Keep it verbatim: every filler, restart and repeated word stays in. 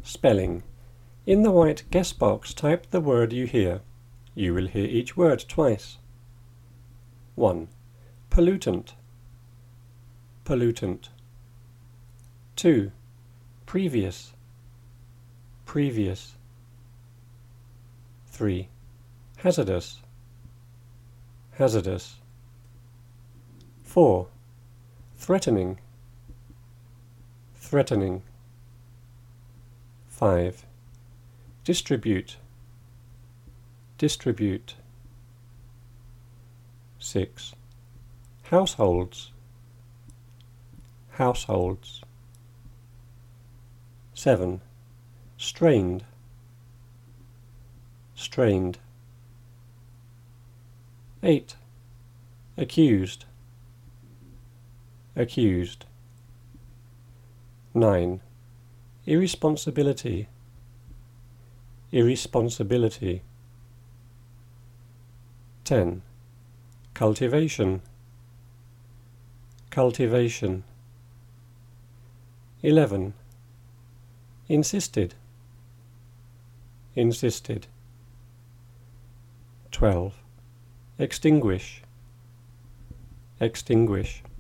Spelling. In the white guess box, type the word you hear. You will hear each word twice. one. Pollutant. Pollutant. two. Previous. Previous. three. Hazardous. Hazardous. four. Threatening. Threatening. five. Distribute. Distribute. six. Households. Households. seven. Strained. Strained. eight. Accused. Accused. nine. Irresponsibility. Irresponsibility. ten. Cultivation. Cultivation. eleven. Insisted. Insisted. twelve. Extinguish. Extinguish.